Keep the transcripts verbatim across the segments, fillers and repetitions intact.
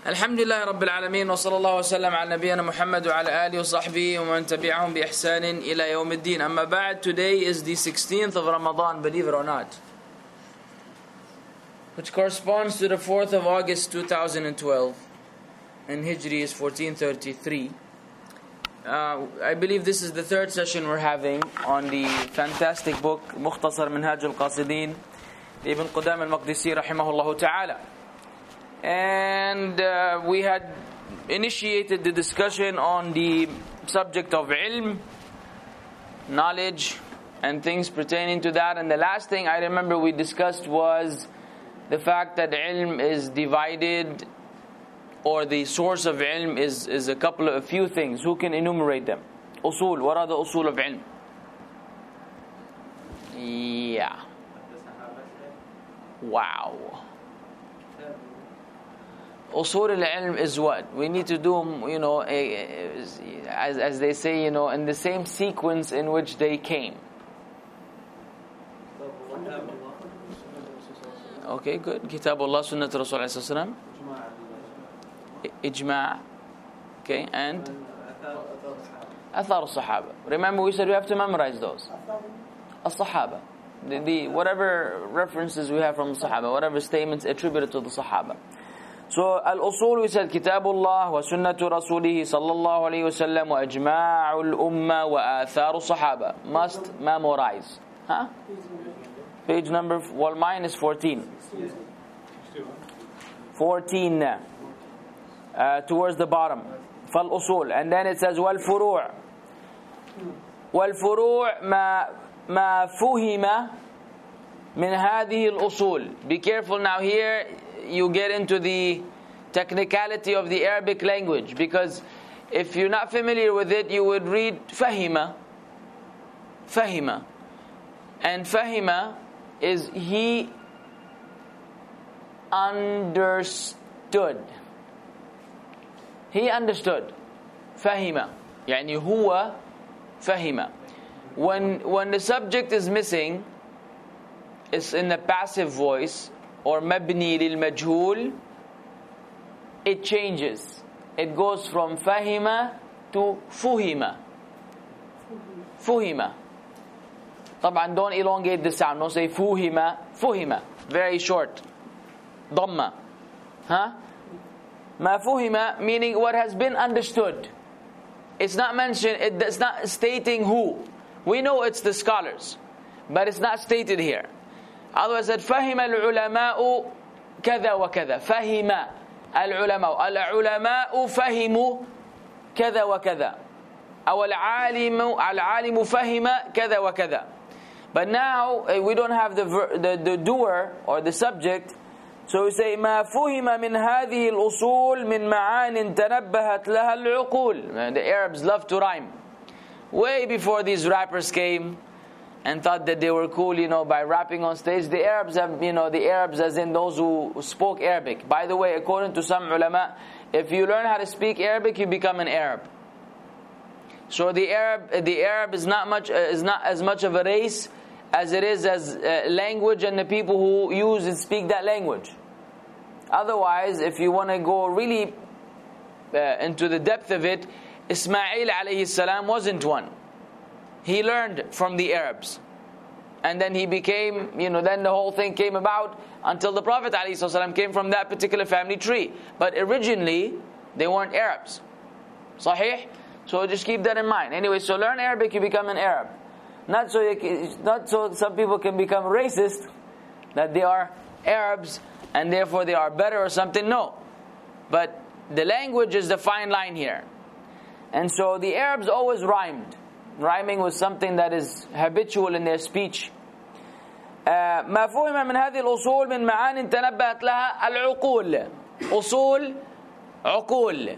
الحمد لله رب العالمين وصلى الله وسلم على نبينا محمد وعلى آله وصحبه ومن تبعهم بإحسان إلى يوم الدين. أما بعد, today is the sixteenth of Ramadan, believe it or not, which corresponds to the fourth of August two thousand twelve, and Hijri is fourteen thirty-three. Uh, I believe this is the third session we're having on the fantastic book Mukhtasar Minhaj al-Qasidin, Ibn Qudam al-Maqdisi rahimahullah ta'ala. And uh, we had initiated the discussion on the subject of ilm, knowledge, and things pertaining to that. And the last thing I remember we discussed was the fact that ilm is divided, or the source of ilm is, is a couple of a few things. Who can enumerate them? Usul. What are the usul of ilm? Yeah. Wow. Usul al-ilm is what? We need to do, you know, as, as they say, you know, in the same sequence in which they came. Okay, good. Kitabullah, Sunnat Rasul sallallahu alaihi wasallam, Ijma'. Okay, and Athar al-Sahaba. Remember we said we have to memorize those. Al-Sahaba. The, the, whatever references we have from the Sahaba, whatever statements attributed to the Sahaba. So, al-usul, we said, Kitabullah wa sunnatu rasulihi sallallahu alayhi wa sallam wa ijma'ul umma wa atharu sahaba. Must memorize. Huh? Page number, well, mine is fourteen. fourteen. Uh, towards the bottom. Fal-usul. And then it says, wal-furu' wal-furu' ma, ma fuhima min hadhihi al-usul. Be careful now here. You get into the technicality of the Arabic language, because if you're not familiar with it, you would read fahima, fahima, and fahima is he understood. He understood. Fahima, yani huwa fahima. When when the subject is missing, it's in the passive voice, or mabni lil majhul, it changes. It goes from fahima to fuhima. Fuhima. طبعا don't elongate the sound. Don't say fuhima. Fuhima. Very short. Dhamma. Huh? Ma fuhima, meaning what has been understood. It's not mentioned, it's not stating who. We know it's the scholars, but it's not stated here. Otherwise, said فهم العلماء كذا وكذا. فهم العلماء. العلماء فهموا كذا وكذا. أو العالم العالم فهم كذا وكذا. But now we don't have the the, the doer or the subject, so we say ما فهم من هذه الأصول من معان تنبهت لها العقول. The Arabs love to rhyme. Way before these rappers came and thought that they were cool, you know, by rapping on stage. The Arabs have, you know, the Arabs as in those who spoke Arabic. By the way, according to some ulama, if you learn how to speak Arabic, you become an Arab. So the Arab, the Arab is not much, uh, is not as much of a race as it is as uh, language and the people who use and speak that language. Otherwise, if you want to go really uh, into the depth of it, Ismail alayhi salam wasn't one. He learned from the Arabs. And then he became, you know, then the whole thing came about until the Prophet ﷺ came from that particular family tree. But originally, they weren't Arabs. Sahih? So just keep that in mind. Anyway, so learn Arabic, you become an Arab. Not so, you, not so some people can become racist, that they are Arabs and therefore they are better or something. No. But the language is the fine line here. And so the Arabs always rhymed. Rhyming was something that is habitual in their speech. ما فهم من هذه الأصول من معان تنبهت لها العقول. أصول عقول.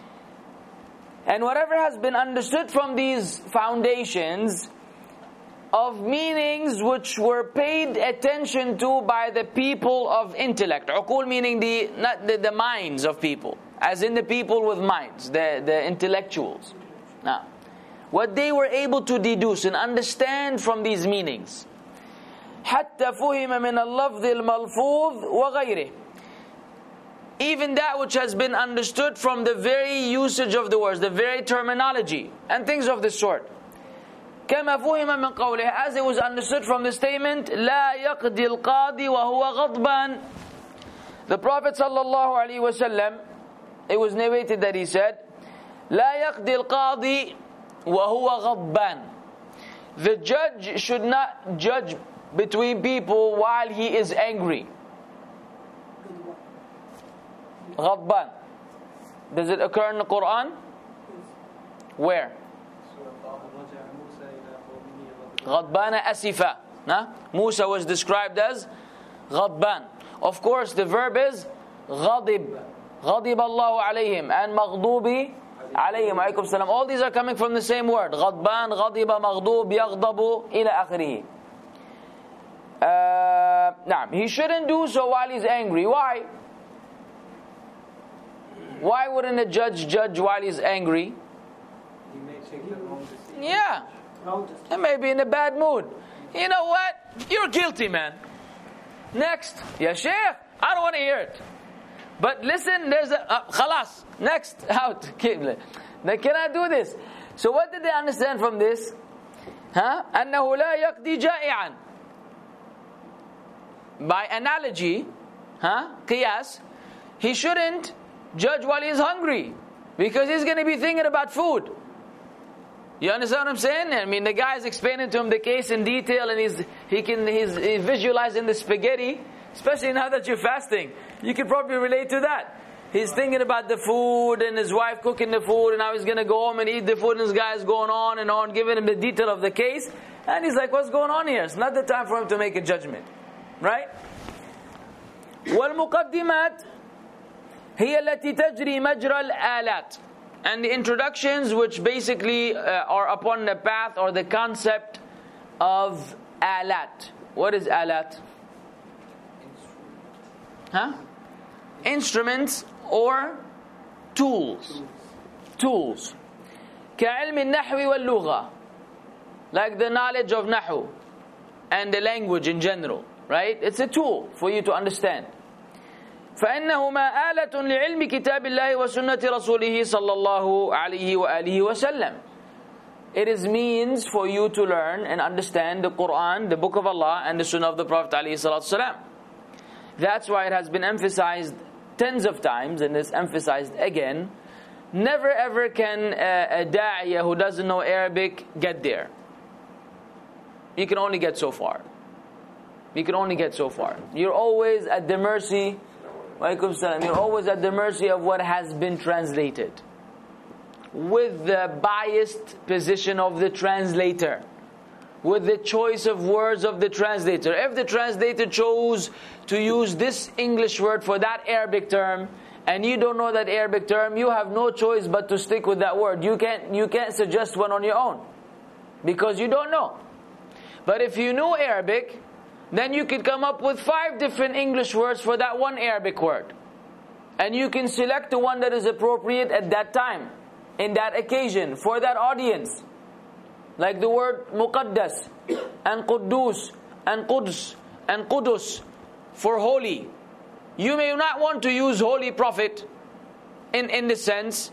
And whatever has been understood from these foundations of meanings which were paid attention to by the people of intellect. عقول meaning the not the, the minds of people, as in the people with minds, the, the intellectuals. Now, what they were able to deduce and understand from these meanings. حتى فهم من اللفظ الملفوظ وغيره. even that which has been understood from the very usage of the words, the very terminology, and things of this sort. كما فهم من قوله, as it was understood from the statement, لا يقضي القاضي وهو غضبان. The Prophet sallallahu alaihi wasallam, it was narrated that he said, لا يقضي القاضي وهو غضبان. The judge should not judge between people while he is angry. غضبان. Does it occur in the Quran? Where? غضبان أسفا. Nah? Musa was described as غضبان. Of course, the verb is غضب. غضب الله عليهم and مغضوب عليهم. عليكم السلام. All these are coming from the same word. غضبان, غضب, مغضوب, يغضب إلى آخره. Uh, nah. He shouldn't do so while he's angry. Why? Why wouldn't a judge judge while he's angry? He may take the wrong decision. Yeah. He may be in a bad mood. You know what? You're guilty, man. Next. Ya Sheikh, I don't want to hear it. But listen, there's a... Uh, khalas. Next. Out. They cannot do this. So what did they understand from this? Huh? أنه لا يقضي جائعا. By analogy, huh? Qiyas, he shouldn't judge while he's hungry, because he's going to be thinking about food. You understand what I'm saying? I mean, the guy is explaining to him the case in detail, and he's he can he's, he's visualizing the spaghetti. Especially now that you're fasting, you can probably relate to that. He's thinking about the food and his wife cooking the food, and how he's going to go home and eat the food, and this guy is going on and on, giving him the detail of the case, and he's like, "What's going on here?" It's not the time for him to make a judgment, right? والمقدمات هي التي تجري مجرى الآلات. And the introductions, which basically uh, are upon the path or the concept of alat. What is alat? Huh? Instruments or tools. Tools. كعلم النحو واللغة. Like the knowledge of nahu and the language in general. Right? It's a tool for you to understand. فإنهما آلة لعلم كتاب الله وسنة رسوله صلى الله عليه وآله وسلم. It is means for you to learn and understand the Quran, the Book of Allah, and the Sunnah of the Prophet عليه الصلاة والسلام. That's why it has been emphasized tens of times, and it's emphasized again. Never ever can a, a da'iyah who doesn't know Arabic get there. You can only get so far. You can only get so far. You're always at the mercy. You're always at the mercy of what has been translated, with the biased position of the translator, with the choice of words of the translator. If the translator chose to use this English word for that Arabic term, and you don't know that Arabic term, you have no choice but to stick with that word. You can't, you can't suggest one on your own, because you don't know. But if you knew Arabic, then you could come up with five different English words for that one Arabic word. And you can select the one that is appropriate at that time, in that occasion, for that audience. Like the word muqaddas, and quddus, and quds, and qudus, for holy. You may not want to use holy prophet in, in the sense,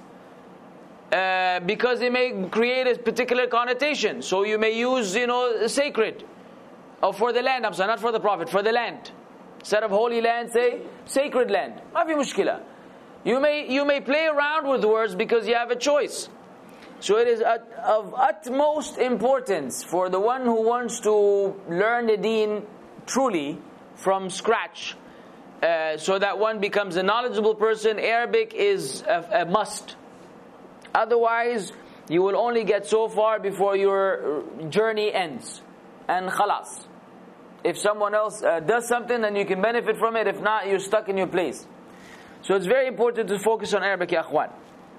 uh, because it may create a particular connotation. So you may use, you know, sacred. Or for the land, I'm sorry, not for the Prophet, for the land. Instead of holy land, say sacred land. Ma fi mushkila. You may you may play around with words because you have a choice. So it is at, of utmost importance for the one who wants to learn the deen truly from scratch, uh, so that one becomes a knowledgeable person. Arabic is a, a must. Otherwise, you will only get so far before your journey ends. And khalas. If someone else uh, does something, then you can benefit from it. If not, you're stuck in your place. So it's very important to focus on Arabic, ya akhwan.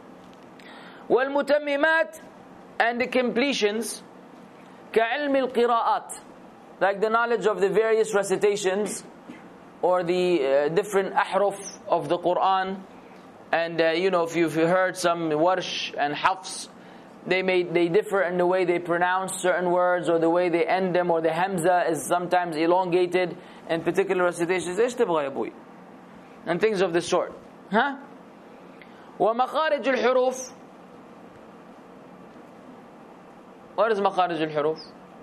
وَالْمُتَمِّمَاتِ, and the completions, كَعِلْمِ الْقِرَاءَات, like the knowledge of the various recitations, or the uh, different ahruf of the Quran. And uh, you know, if you've heard some warsh and hafs, They may they differ in the way they pronounce certain words, or the way they end them, or the hamza is sometimes elongated in particular recitations. ايش تبغى يا ابوي? And things of this sort. ها ومخارج الحروف. What is مخارج الحروف?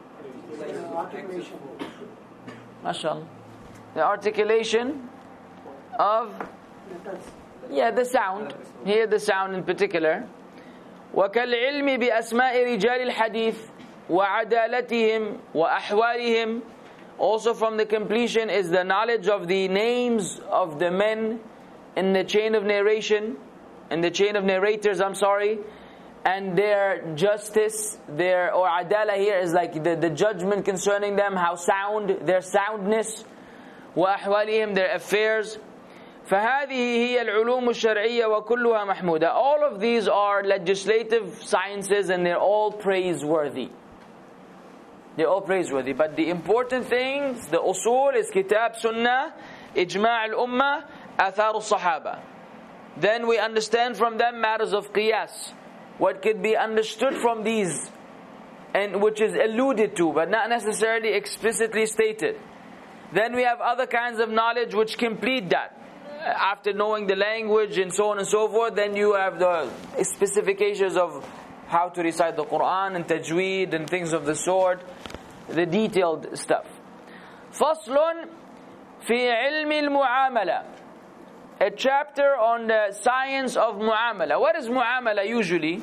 ما شاء الله. The articulation of, yeah, the sound. Here the sound in particular. وكالعلم بأسماء رجال الحديث وعدالتهم وأحوالهم. Also from the completion is the knowledge of the names of the men in the chain of narration, in the chain of narrators, I'm sorry, and their justice, their, or adala here is like the, the judgment concerning them, how sound, their soundness, وأحوالهم, their affairs. فهذه هي العلوم الشرعية وكلها محمودة. All of these are legislative sciences and they're all praiseworthy. They're all praiseworthy. But the important things, the usul is kitab, sunnah, ijma' al-ummah, athar al-sahaba. Then we understand from them matters of qiyas. What could be understood from these, and which is alluded to, but not necessarily explicitly stated. Then we have other kinds of knowledge which complete that. After knowing the language and so on and so forth, then you have the specifications of how to recite the Quran and tajweed and things of the sort, the detailed stuff. فصل في علم المعاملة. A chapter on the science of mu'amala. What is mu'amala usually?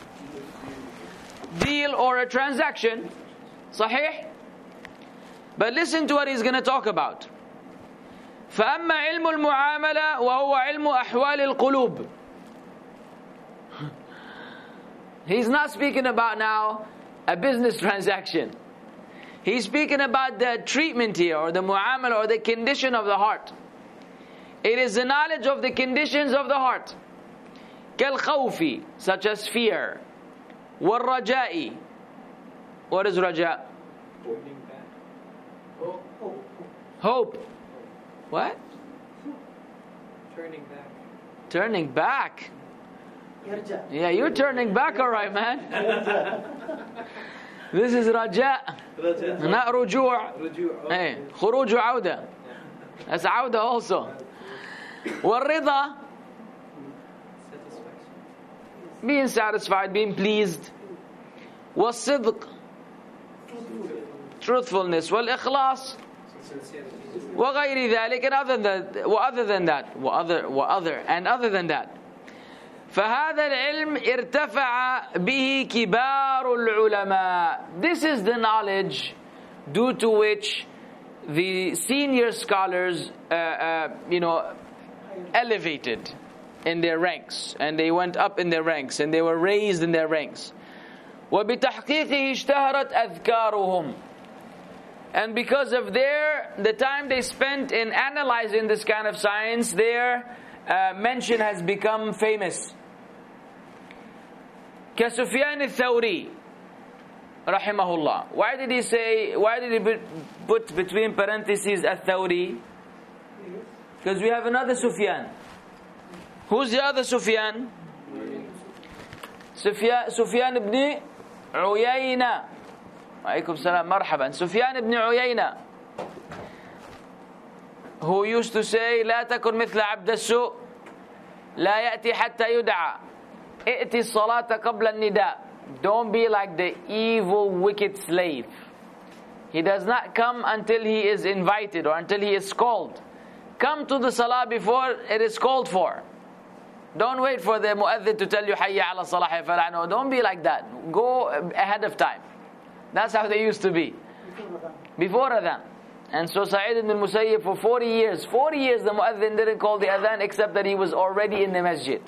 Deal or a transaction. صحيح? But listen to what he's going to talk about. فأما علم المعاملة وهو علم أحوال القلوب. He's not speaking about now a business transaction. He's speaking about the treatment here, or the mu'amala, or the condition of the heart. It is the knowledge of the conditions of the heart. كالخوف, such as fear. والرجاء. What is raja? Hope. What? Turning back. Turning back. Yeah, you're turning back, all right, man. This is raja, not ruju'. Hey, khuruj awda. That's awda also. والرضا, being satisfied, being pleased. والصدق, truthfulness. والإخلاص, وغير ذلك, and other than that, وother than that, وother, وother, and other than that. فهذا العلم ارتفع به كبار العلماء. This is the knowledge due to which the senior scholars, uh, uh, you know, elevated in their ranks, and they went up in their ranks, and they were raised in their ranks. وبتحقيقه اشتهرت أذكارهم. And because of their, the time they spent in analyzing this kind of science, their uh, mention has become famous. كسفيان الثوري رحمه الله. Why did he say, why did he put between parentheses الثوري? Because we have another Sufyan. Who's the other Sufyan? Sufyan, Sufyan ibn Uyayna. Alaykum salam, marhaban. Sufyan ibn Uyayna, who used to say, لا تكن مثل عبد السوء لا يأتي حتى يدعى ائتي الصلاة قبل النداء. Don't be like the evil, wicked slave. He does not come until he is invited or until he is called. Come to the salah before it is called for. Don't wait for the mu'adhin to tell you hayya ala salah ya falah. No, don't be like that. Go ahead of time. That's how they used to be. Before adhan. And so Sa'id ibn al-Musayyib for forty years, forty years the mu'adhin didn't call the adhan except that he was already in the masjid.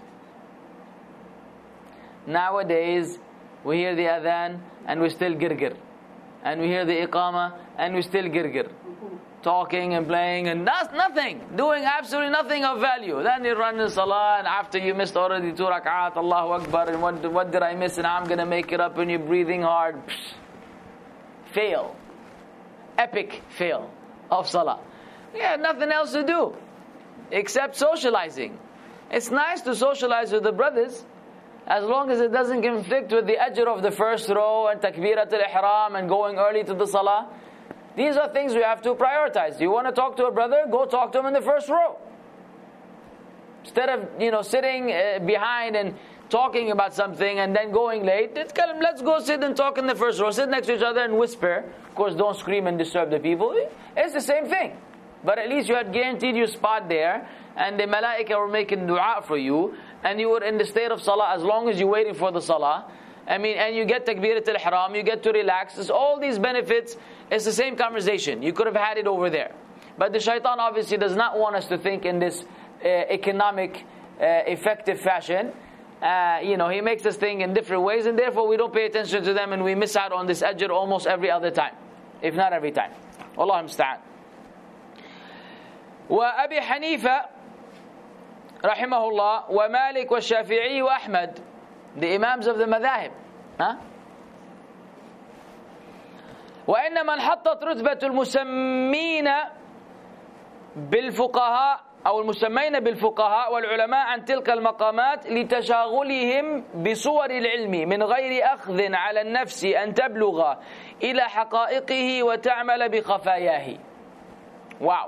Nowadays, we hear the adhan and we still girgir. And we hear the iqama and we still girgir. Talking and playing and that's nothing. Doing absolutely nothing of value. Then you run in salah and after you missed already two rak'at, Allahu Akbar, and what, what did I miss and I'm going to make it up and you're breathing hard. Psh. Fail. Epic fail of salah. You have nothing else to do except socializing. It's nice to socialize with the brothers as long as it doesn't conflict with the ajr of the first row and takbirat al-ihram and going early to the salah. These are things we have to prioritize. You want to talk to a brother? Go talk to him in the first row. Instead of, you know, sitting uh, behind and talking about something and then going late, let's go sit and talk in the first row. Sit next to each other and whisper. Of course, don't scream and disturb the people. It's the same thing. But at least you had guaranteed your spot there, and the malaika were making dua for you, and you were in the state of salah as long as you're waiting for the salah. I mean, and you get takbirat al-ihram, you get to relax. It's all these benefits. It's the same conversation. You could have had it over there. But the shaitan obviously does not want us to think in this uh, economic, uh, effective fashion. Uh, you know, he makes us think in different ways, and therefore we don't pay attention to them, and we miss out on this ajr almost every other time, if not every time. Wallahu musta'an. وأبي حنيفة رحمه الله ومالك والشافعي وأحمد, the imams of the madhahib. Huh? وإنما انحطت رتبة المسمين بالفقهاء أو المسمين بالفقهاء والعلماء عن تلك المقامات لتشاغلهم بصور العلم من غير أخذ على النفس أن تبلغ إلى حقائقه وتعمل بخفاياه. Wow.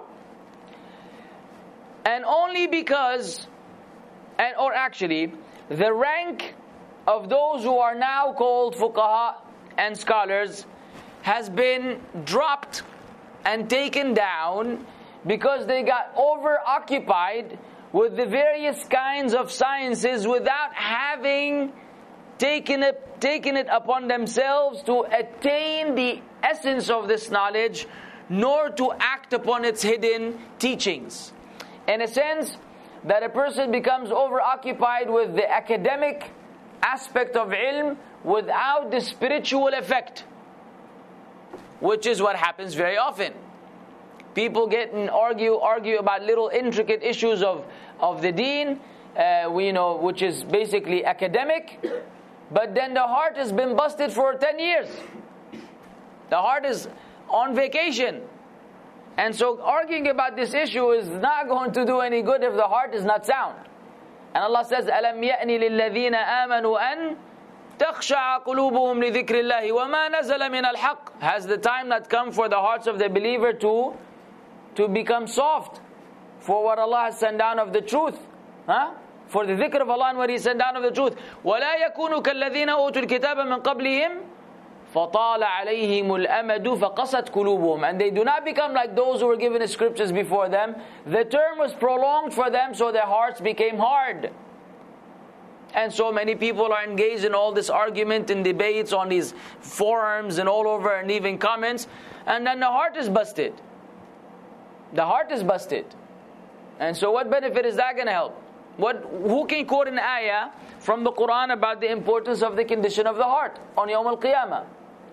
And only because, and or actually, the rank of those who are now called fuqaha and scholars has been dropped and taken down because they got over-occupied with the various kinds of sciences without having taken it, taken it upon themselves to attain the essence of this knowledge, nor to act upon its hidden teachings. In a sense, that a person becomes over-occupied with the academic aspect of ilm without the spiritual effect, which is what happens very often. People get and argue, argue about little intricate issues of, of the deen, uh, we, you know, which is basically academic, but then the heart has been busted for ten years. The heart is on vacation. And so arguing about this issue is not going to do any good if the heart is not sound. And Allah says, أَلَمْ يَأْنِ لِلَّذِينَ آمَنُوا أَن تَخْشَعَ قُلُوبُهُمْ لِذِكْرِ اللَّهِ وَمَا نَزَلَ مِنَ الْحَقِّ. Has the time not come for the hearts of the believer to, to become soft for what Allah has sent down of the truth? Huh? For the dhikr of Allah and what He sent down of the truth. وَلَا يَكُونُوا كَالَّذِينَ أُوتُوا الْكِتَابَ مِنْ قَبْلِهِمْ فَطَالَ عَلَيْهِمُ الْأَمَدُ فَقَسَتْ قُلُوبُهُم. And they do not become like those who were given the scriptures before them. The term was prolonged for them, so their hearts became hard. And so many people are engaged in all this argument and debates on these forums and all over, and even comments, and then the heart is busted. The heart is busted. And so what benefit is that going to help? What, who can quote an ayah from the Quran about the importance of the condition of the heart on Yawm al-Qiyamah?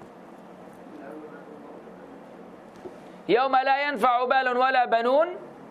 يَوْمَ لَا يَنْفَعُ بَالٌ وَلَا بَنُونَ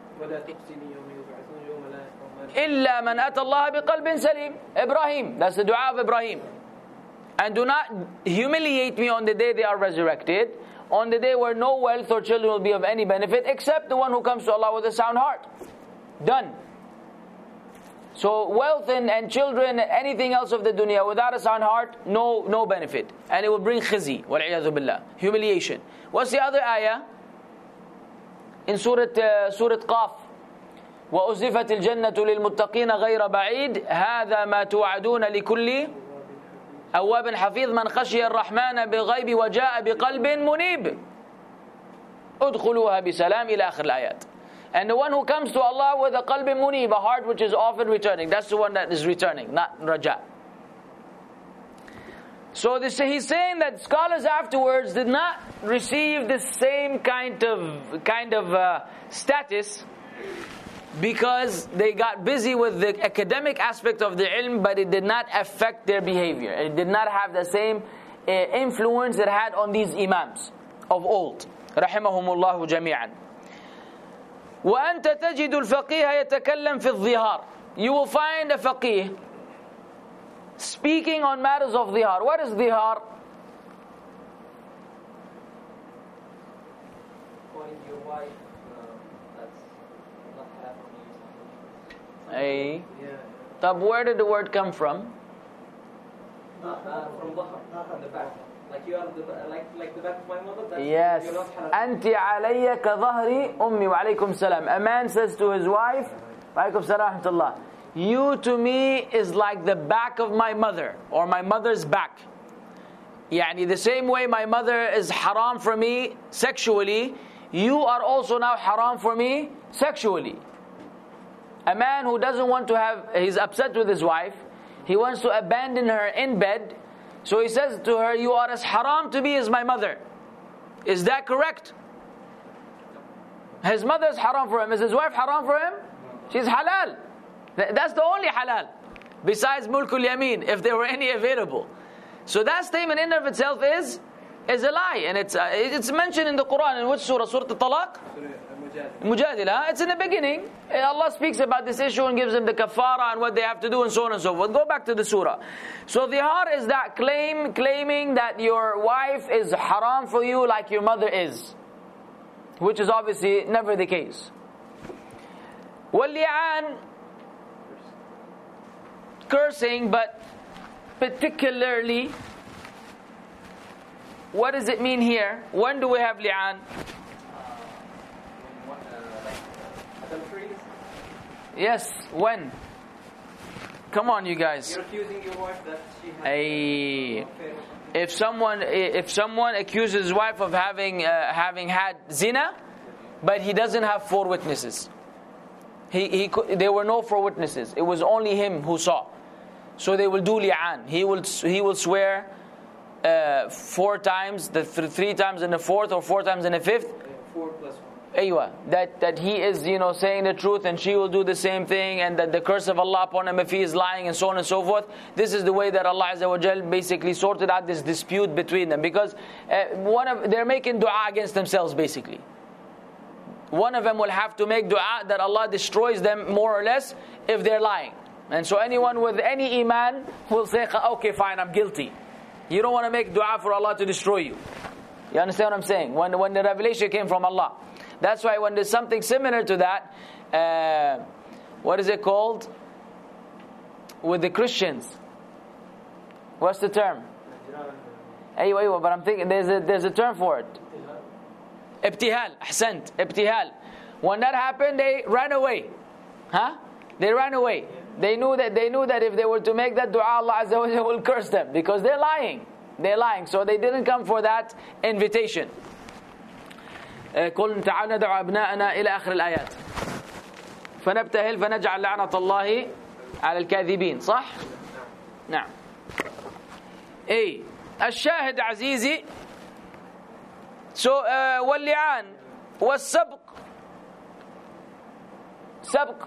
إِلَّا مَنْ أَتَى اللَّهَ بِقَلْبٍ سَلِيمٍ. Ibrahim, that's the dua of Ibrahim. And do not humiliate me on the day they are resurrected, on the day where no wealth or children will be of any benefit, except the one who comes to Allah with a sound heart. Done. So wealth and, and children, anything else of the dunya without a sound heart, no no benefit. And it will bring khizi, wal-'iyadhu billah, humiliation. What's the other ayah? In Surah, uh, Surah Qaf. وَأُزِّفَتِ الْجَنَّةُ لِلْمُتَّقِينَ غَيْرَ بَعِيدٍ هَذَا مَا تُوعَدُونَ لِكُلِّ أَوَّابٍ حَفِيظٍ مَنْ خَشِيَ الرَّحْمَنَ بِالْغَيْبِ وَجَاءَ بِقَلْبٍ مُنِيبٍ أُدْخُلُوهَا بِسَلَامٍ إِلَى آخِرِ الْآيَاتِ. And the one who comes to Allah with a qalb munib, a heart which is often returning, that's the one that is returning, not raja. So this, he's saying that scholars afterwards did not receive the same kind of kind of uh, status because they got busy with the academic aspect of the ilm, but it did not affect their behavior. It did not have the same uh, influence it had on these imams of old. Rahimahumullahu jami'an. وأنت تجد الفقيه يتكلم في الظهار. You will find a faqih speaking on matters of dhihar. What is dhihar? Calling your wife, uh, that's not happening. Ay. Yeah. Tab, where did the word come from? Uh, from the from the back. Like you are the, like like the back of my mother. That's Yes. You're not Anti alayya ka dhahri ummi wa alaykum salam. A man says to his wife, Alaikum salam wa rahmatullah. You to me is like the back of my mother, or my mother's back. Yani the same way my mother is haram for me sexually, you are also now haram for me sexually. A man who doesn't want to have, he's upset with his wife, he wants to abandon her in bed, so he says to her, you are as haram to me as my mother. Is that correct? His mother is haram for him. Is his wife haram for him? She's halal. That's the only halal, besides mulkul yameen, if there were any available. So that statement in of itself is is a lie, and it's uh, it's mentioned in the Quran. In which surah? Surah Al-Talaq? Mujadila. It's in the beginning. Allah speaks about this issue and gives them the kafara and what they have to do and so on and so forth. Go back to the surah. So dhihar is that claim, claiming that your wife is haram for you like your mother is, which is obviously never the case. Wal-li'an, cursing, but particularly, what does it mean here? When do we have li'an? Yes, when? Come on, you guys. You're accusing your wife that she has Ay, if someone if someone accuses his wife of having uh, having had zina, but he doesn't have four witnesses. He he there were no four witnesses. It was only him who saw. So they will do li'an. He will he will swear uh, four times, the th- three times in the fourth, or four times in the fifth. four plus one. Aywa, that, that he is, you know, saying the truth, and she will do the same thing, and that the curse of Allah upon him if he is lying, and so on and so forth. This is the way that Allah Azza wa Jal basically sorted out this dispute between them, because uh, one of they're making dua against themselves basically. One of them will have to make dua that Allah destroys them more or less if they're lying. And so anyone with any iman will say, okay, fine, I'm guilty. You don't want to make dua for Allah to destroy you. You understand what I'm saying? When, when the revelation came from Allah. That's why when there's something similar to that, uh, what is it called? With the Christians. What's the term? Aywa, aywa, but I'm thinking there's a, there's a term for it. Ibtihal, ahsant, ibtihal. When that happened, they ran away. Huh? They ran away. They knew that they knew that if they were to make that dua, Allah Azza wa Jalla will curse them, because they're lying. They're lying. So they didn't come for that invitation. قل تعالوا ندعو أبناءنا إلى آخر الآيات فنبتهل فنجعل لعنة الله على الكاذبين. صح؟ نعم. أي الشاهد عزيزي. So uh, واللعان والسبق. سبق,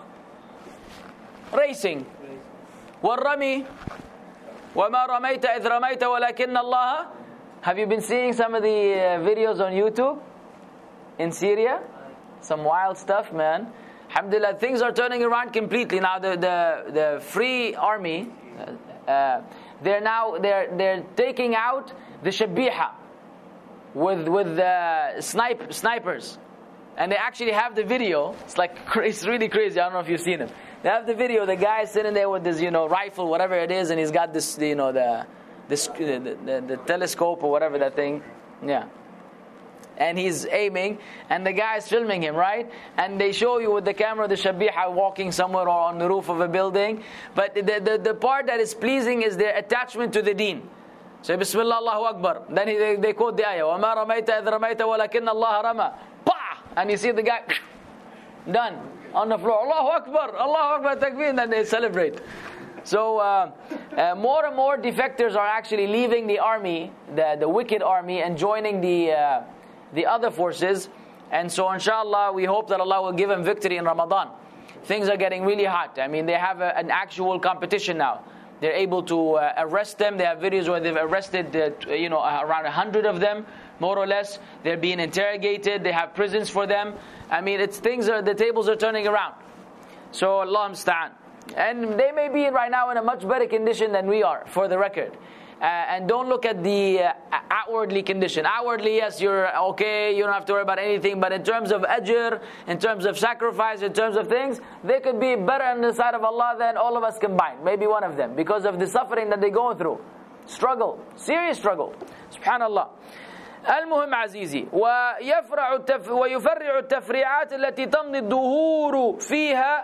racing. والرمي وما رميت إذ رميت ولكن الله. Have you been seeing some of the uh, videos on YouTube? In Syria, some wild stuff, man. Alhamdulillah, things are turning around completely now. The the the free army, uh, they're now they're they're taking out the shabiha with with the snipe snipers, and they actually have the video. It's like it's really crazy. I don't know if you've seen it. They have the video. The guy sitting there with this, you know, rifle, whatever it is, and he's got this, you know, the this the, the, the telescope or whatever that thing, yeah. And he's aiming, and the guy is filming him, right? And they show you with the camera the shabiha walking somewhere or on the roof of a building. But the, the, the part that is pleasing is their attachment to the deen. So Bismillah, Allahu Akbar. Then he, they, they quote the ayah, وَمَا رَمَيْتَ إِذْ رَمَيْتَ وَلَكِنَّ اللَّهَ رَمَى. Pah! And you see the guy done on the floor. Allahu Akbar, Allahu Akbar, takbir, and then they celebrate. So uh, uh, more and more defectors are actually leaving the army, the, the wicked army, and joining the... Uh, the other forces, and so inshallah we hope that Allah will give them victory in Ramadan. Things are getting really hot. I mean, they have a, an actual competition now. They're able to uh, arrest them. They have videos where they've arrested uh, you know around a hundred of them, more or less. They're being interrogated. They have prisons for them. I mean, it's things are the tables are turning around. So Allah musta'an. And they may be right now in a much better condition than we are, for the record. Uh, and don't look at the uh, outwardly condition. Outwardly, yes, you're okay, you don't have to worry about anything. But in terms of ajr, in terms of sacrifice, in terms of things, they could be better on the side of Allah than all of us combined. Maybe one of them, because of the suffering that they're going through. Struggle, serious struggle. Subhanallah. المهم عزيزي ويفرع التف ويفرع التفريعات التي تمضي الدهور فيها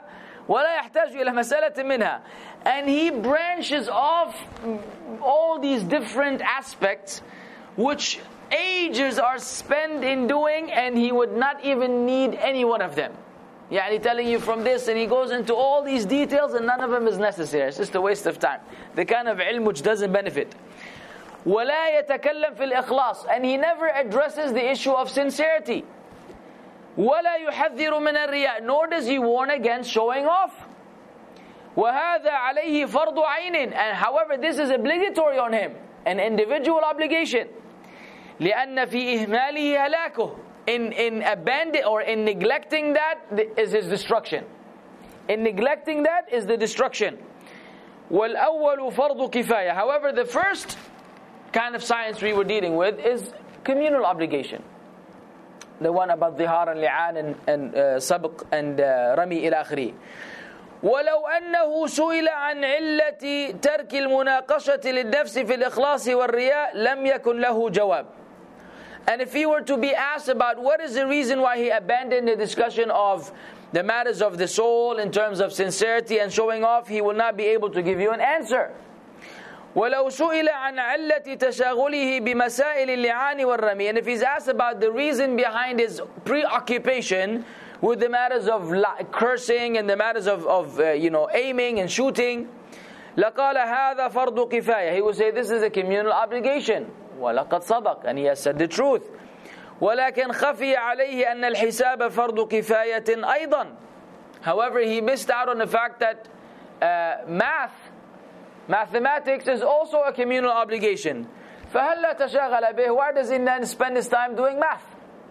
ولا يحتاج إلى مسألة منها. And he branches off all these different aspects which ages are spent in doing, and he would not even need any one of them. Yani telling you from this, and he goes into all these details, and none of them is necessary. It's just a waste of time. The kind of ilm which doesn't benefit. ولا يتكلم في الإخلاص, and he never addresses the issue of sincerity. ولا يحذر من الرياء, nor does he warn against showing off. وهذا عليه فرض عين, and however this is obligatory on him, an individual obligation. لأن في إهماله هلاكه, in in abandon or in neglecting that is his destruction. In neglecting that is the destruction. والأول فرض كفاية. However, the first kind of science we were dealing with is communal obligation. The one about ظهار and li'an and, and uh, sabq and uh, rami إلى آخره. ولو أنه سئل عن علة ترك المناقشة للنفس في الإخلاص والرياء لم يكن له جواب. And if he were to be asked about what is the reason why he abandoned the discussion of the matters of the soul in terms of sincerity and showing off, he will not be able to give you an answer. ولو سئل عن علة تشاغله بمسائل اللعان والرمي, and if he's asked about the reason behind his preoccupation with the matters of cursing and the matters of, of uh, you know, aiming and shooting, لقال هذا فرض كفاية, he would say this is a communal obligation. ولقد صدق, and he has said the truth. ولكن خفي عليه أن الحساب فرض كفاية أيضا. However, he missed out on the fact that uh, math, mathematics is also a communal obligation. فهلا تشاغل به, why does he then spend his time doing math?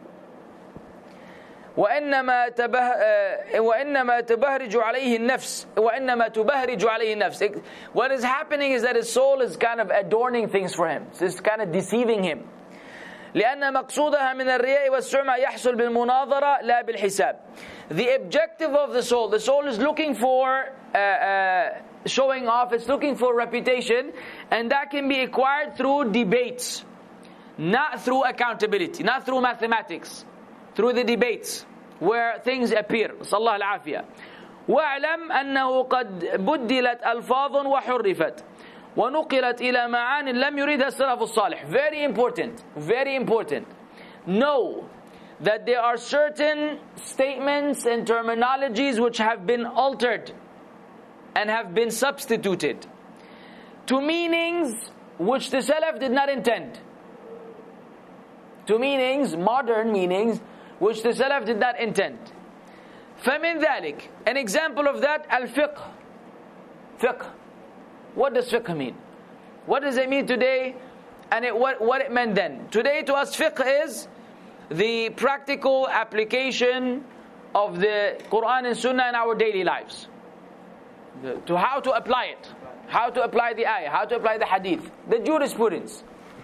وإنما تبه وإنما تبهرج عليه النفس وإنما تبهرج عليه النفس. What is happening is that his soul is kind of adorning things for him. It's kind of deceiving him. لأن مقصودها من الرياء والسمعة يحصل بالمناظرة لا بالحساب. The objective of the soul, the soul is looking for uh, uh, showing off, it's looking for reputation, and that can be acquired through debates, not through accountability, not through mathematics, through the debates where things appear. صلى الله العافية. واعلم أنه قد بدلت ألفاظ وحرفت ونقلت إلى معان لم يريدها السلف الصالح. Very important, very important. Know that there are certain statements and terminologies which have been altered and have been substituted to meanings which the Salaf did not intend. To meanings, modern meanings, which the Salaf did not intend. فَمِنْ ذَلِكَ, an example of that, al-fiqh. Fiqh. What does fiqh mean? What does it mean today, and it, what, what it meant then? Today to us fiqh is the practical application of the Quran and Sunnah in our daily lives. The, to how to apply it. How to apply the ayah, how to apply the hadith. The jurisprudence.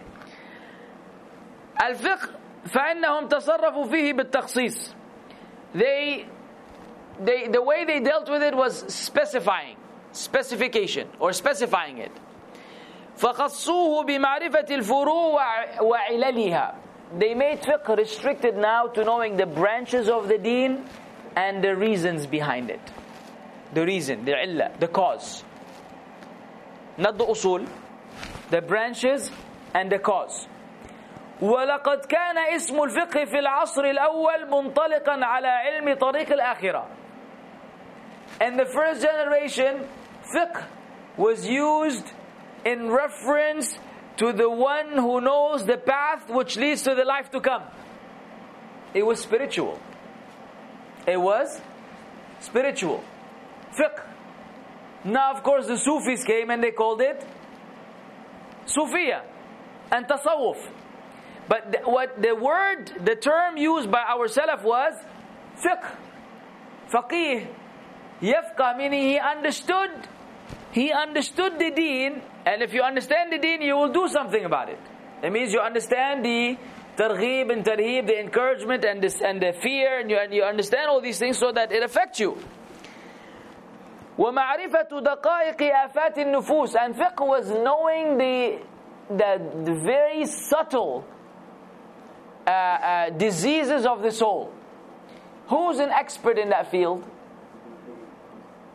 Al-fiqh, فَإِنَّهُمْ تَصَرَّفُوا فِيهِ بِالتَّخْصِيص. They, they, the way they dealt with it was specifying, specification, or specifying it. فَخَصُّوهُ بِمَعْرِفَةِ الْفُرُوعِ وَعِلَلِهَا. They made fiqh restricted now to knowing the branches of the deen and the reasons behind it. The reason, the illah, the cause. Not the usul, the branches and the cause. وَلَقَدْ كَانَ اسم الفقه في العصر الأول منطلقا على علم طريق الآخرة. In the first generation, fiqh was used in reference to the one who knows the path which leads to the life to come. It was spiritual. It was spiritual. Fiqh. Now of course the Sufis came and they called it Sufiya and Tasawwuf. But the, what the word, the term used by our Salaf was fiqh. Faqih. Yafqah, meaning he understood. He understood the deen, and if you understand the deen, you will do something about it. It means you understand the targhib and tarhib, the encouragement and, this, and the fear, and you, and you understand all these things so that it affects you. وَمَعْرِفَةُ دَقَائِقِ آفَاتِ النُّفُوسِ. And fiqh was knowing the, the, the very subtle uh, uh, diseases of the soul. Who's an expert in that field?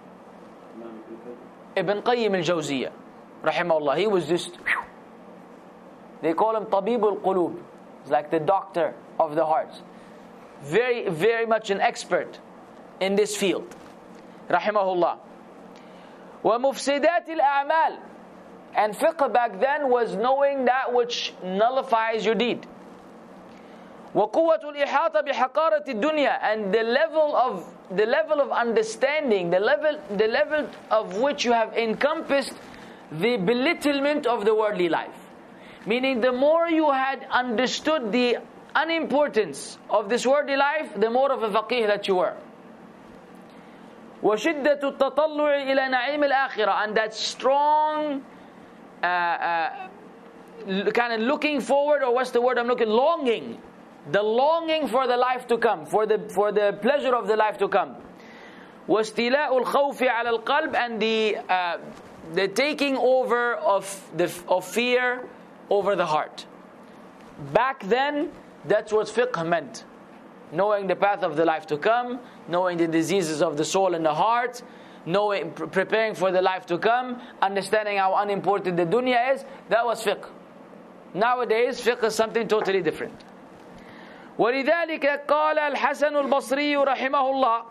Ibn Qayyim al-Jawziyah, rahimahullah. He was just, whew. They call him Tabib al-Qulub. It's like the doctor of the hearts. Very, very much an expert in this field. Rahimahullah. وَمُفْسِدَاتِ الْأَعْمَالِ. And fiqh back then was knowing that which nullifies your deed. وَقُوَّةُ الْإِحَاطَ بِحَقَارَةِ الدُّنْيَا. And the level of the level of understanding, the level the level of which you have encompassed the belittlement of the worldly life. Meaning, the more you had understood the unimportance of this worldly life, the more of a faqih that you were. وَشِدَّةُ التَّطَلُّعِ إِلَى نَعِيمِ الْآخِرَةِ. And that strong uh, uh, kind of looking forward, or what's the word I'm looking, longing. The longing for the life to come, for the for the pleasure of the life to come. وَاسْتِلَاءُ الْخَوْفِ عَلَى الْقَلْبِ. And the uh, the taking over of the of fear over the heart. Back then, that's what fiqh meant. Knowing the path of the life to come, knowing the diseases of the soul and the heart, knowing, preparing for the life to come, understanding how unimportant the dunya is, that was fiqh. Nowadays, fiqh is something totally different. وَلِذَلِكَ قَالَ الْحَسَنُ الْبَصْرِيُّ رَحِمَهُ اللَّهِ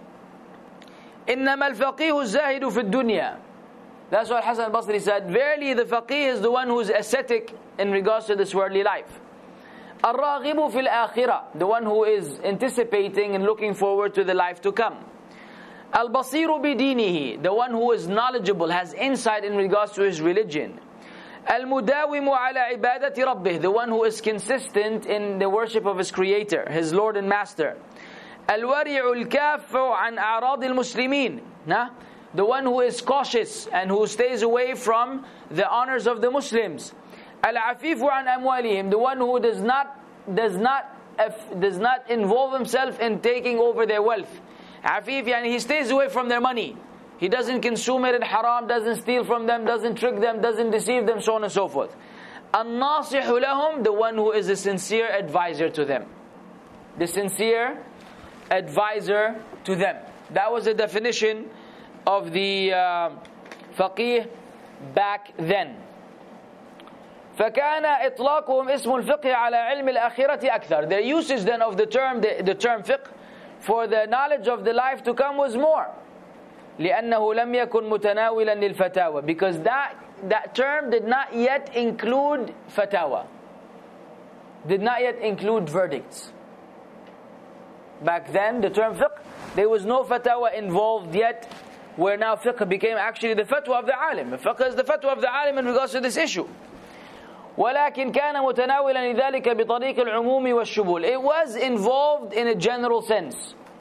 إِنَّمَا الْفَقِيهُ الزَّاهِدُ فِي الدُّنْيَا. That's what Hasan al-Basri said. Verily, the faqih is the one who is ascetic in regards to this worldly life. الرَّاغِبُ فِي الْآخِرَةِ. The one who is anticipating and looking forward to the life to come. الْبَصِيرُ بِدِينِهِ. The one who is knowledgeable, has insight in regards to his religion. الْمُدَاوِمُ عَلَى عِبَادَةِ رَبِّهِ. The one who is consistent in the worship of his Creator, his Lord and Master. الْوَرِعُ الْكَافُ عَنْ أَعْرَاضِ الْمُسْلِمِينَ. Nah? The one who is cautious and who stays away from the honors of the Muslims. Al-afifu an amwalihim. The one who does not does not does not involve himself in taking over their wealth. Afif, yani he stays away from their money. He doesn't consume it in haram, doesn't steal from them, doesn't trick them, doesn't deceive them, so on and so forth. An-nasihu lahum. The one who is a sincere advisor to them. The sincere advisor to them. That was the definition of the uh, faqih back then. فَكَانَ إِطْلَاقُهُمْ اسم الفقه على علم الآخرة أكثر. The usage then of the term, the, the term fiqh, for the knowledge of the life to come was more. لأنه لم يكن متناولا للفتاوى. Because that, that term did not yet include fatwa. Did not yet include verdicts. Back then, the term fiqh, there was no fatwa involved yet, where now fiqh became actually the fatwa of the alim. Fiqh is the fatwa of the alim in regards to this issue. ولكن كان متناولا لذلك بطريق العموم والشمول. It was involved in a general sense.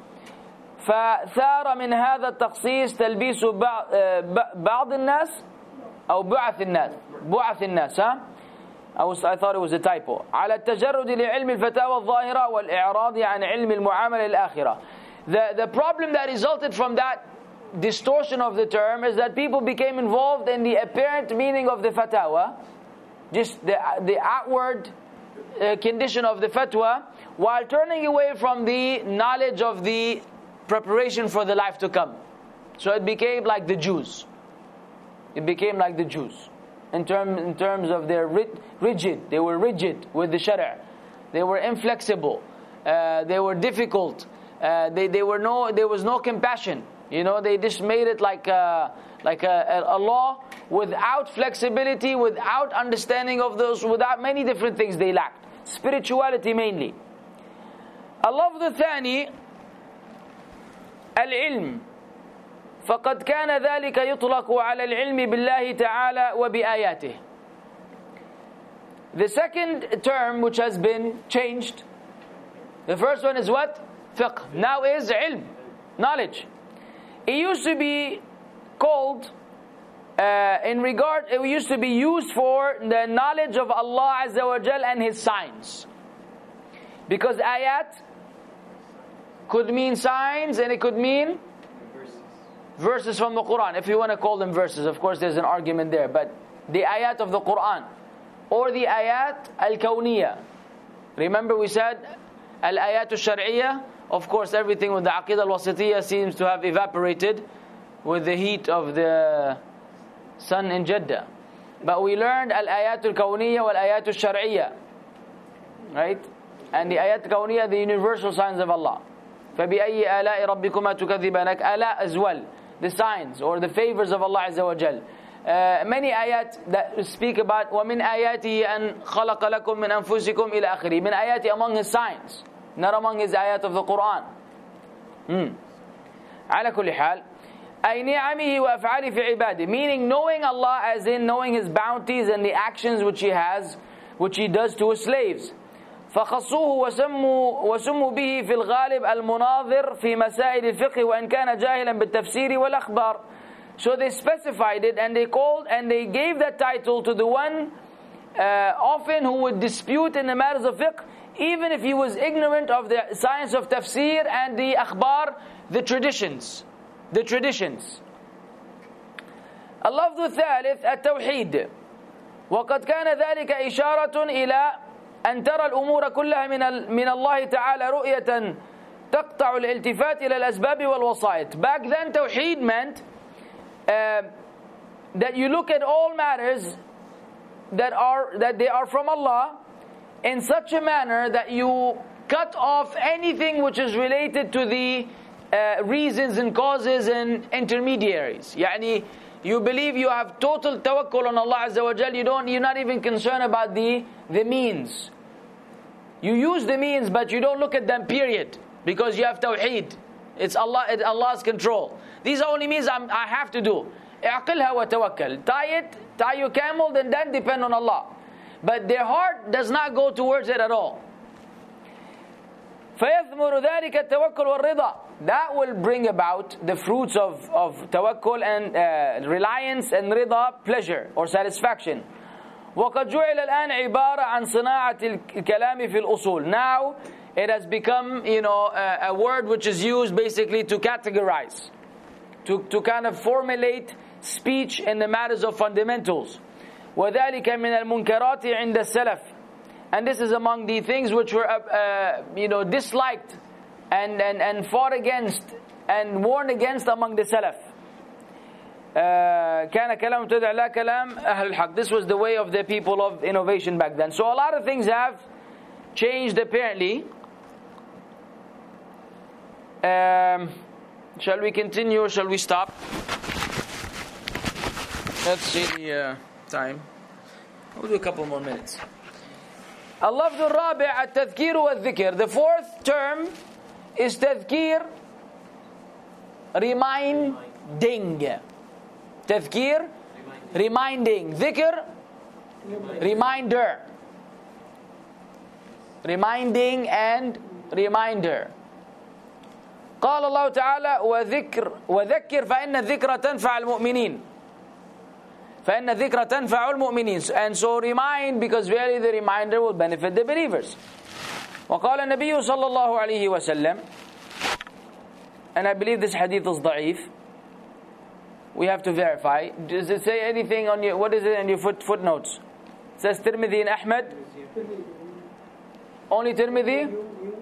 فثار من هذا التخصيص تلبيس بعض الناس أو بعث الناس بعث الناس ها I thought it was a typo. على التجرد لعلم الفتاوى الظاهرة والإعراض عن علم المعاملة الآخرة. The the problem that resulted from that distortion of the term is that people became involved in the apparent meaning of the fatwa, just the the outward uh, condition of the fatwa, while turning away from the knowledge of the preparation for the life to come. So it became like the Jews. It became like the Jews in term in terms of their rigid. They were rigid with the Shara'. They were inflexible. Uh, they were difficult. Uh, they they were no there was no compassion. You know, they just made it like a, like a, a law without flexibility, without understanding of those, without many different things they lacked. Spirituality mainly. اللفظ الثاني العلم. فقد كان ذلك يطلق على العلم بالله تعالى وبآياته. The second term which has been changed, the first one is what? Fiqh. Now is ilm, knowledge. It used to be called, uh, in regard, it used to be used for the knowledge of Allah Azza wa Jal and His signs. Because ayat could mean signs and it could mean verses. verses from the Quran. If you want to call them verses, of course there's an argument there. But the ayat of the Quran or the ayat al-kawniyah. Remember we said al-ayat al-shar'iyyah. Of course, everything with the Aqidah al-Wasitiyah seems to have evaporated with the heat of the sun in Jeddah. But we learned al-ayat al-kawniyya wal-ayat al-shar'iyya. Right? And the ayat al-kawniyya, the universal signs of Allah. فَبِأَيِّ آلَاءِ رَبِّكُمَا تُكَذِّبَانَ ala as well. The signs or the favors of Allah Azza wa Jal. Uh, many ayat that speak about وَمِنْ آيَاتِهِ أَنْ خَلَقَ لَكُم مِّنْ أَنفُسِكُمْ إِلَى آخِرِهِ. Min ayati, among His signs, not among His ayat of the Quran. Hmm. على كل حال أي نعمه وأفعاله في عباده, meaning knowing Allah as in knowing His bounties and the actions which He has, which He does to His slaves. فخصوه وسموا وسموا به في الغالب المناظر في مسائل الفقه وإن كان جاهلا بالتفسير والأخبار. So they specified it and they called and they gave that title to the one uh, often who would dispute in the matters of fiqh, even if he was ignorant of the science of tafsir and the akhbar, the traditions. The traditions. اللفظ الثالث التوحيد. وقد كان ذلك إشارة إلى أن ترى الأمور كلها من من الله تعالى رؤية تقطع الالتفات إلى الأسباب والوسائط. Back then توحيد meant uh, that you look at all matters that are that they are from Allah in such a manner that you cut off anything which is related to the uh, reasons and causes and intermediaries. يعني you believe you have total tawakkul on Allah Azza wa Jal. You don't, you're not even concerned about the, the means. You use the means, but you don't look at them, period. Because you have tawheed. It's Allah, it's Allah's control. These are only means I'm, I have to do. اعقلها وتوكل. Tie it, tie your camel, then then depend on Allah. But their heart does not go towards it at all. فيثمر ذلك التوكل والرضا. That will bring about the fruits of, of tawakkul and uh, reliance and rida, pleasure or satisfaction. وقد جعل الآن عبارة عن صناعة الكلام في الأصول. Now it has become, you know, a, a word which is used basically to categorize, to, to kind of formulate speech in the matters of fundamentals. وذلك من المنكرات عند السلف. And this is among the things which were, uh, you know, disliked and, and, and fought against and warned against among the Salaf. Uh, كان كلام تدع لا كلام أهل الحق. This was the way of the people of innovation back then. So a lot of things have changed apparently. Um, shall we continue or shall we stop? Let's see the uh, time. We'll do a couple more minutes. اللفظ الرابع التذكير والذكر. The fourth term is تذكير, reminding. تذكير, reminding. ذكر, reminder. Reminding and reminder. قال الله تعالى وذكر وذكر فإن الذكر تنفع المؤمنين. فإن الذكر تنفع المؤمنين. And so remind, because really the reminder will benefit the believers. وقال النبي صلى الله عليه وسلم, and I believe this hadith is ضعيف. We have to verify. Does it say anything on your, what is it in your foot, footnotes? It says Tirmidhi and Ahmad. Only Tirmidhi?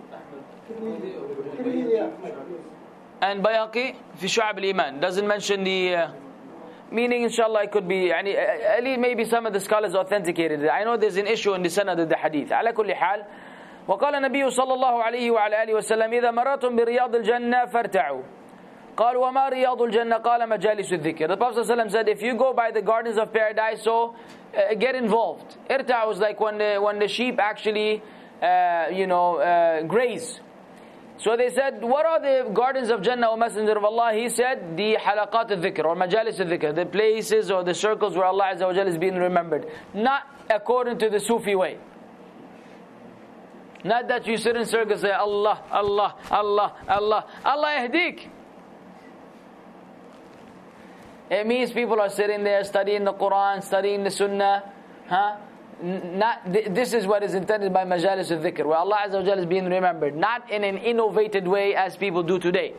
And Bayhaqi في شعب الإيمان. Doesn't mention the... Uh, meaning, inshallah, it could be, يعني, at least maybe some of the scholars authenticated it. I know there's an issue in the sanad of the hadith. على كل حال, وقال النبي صلى الله عليه وعلى آله وسلم إذا مررتم برياض الجنة فارتعوا. قال وما رياض الجنة قال مجالس الذكر. The Prophet ﷺ said, if you go by the gardens of paradise, so uh, get involved. Irta was like when the, when the sheep actually, uh, you know, uh, graze. So they said, what are the gardens of Jannah, O Messenger of Allah? He said, the halaqat al-dhikr, or majalis al-dhikr, the places or the circles where Allah Azza wa Jalla is being remembered. Not according to the Sufi way. Not that you sit in circles and say, Allah, Allah, Allah, Allah, Allah yahdik. It means people are sitting there studying the Quran, studying the Sunnah, huh? Not, this is what is intended by majalis al-dhikr, where Allah Azza wa Jalla is being remembered, not in an innovated way as people do today.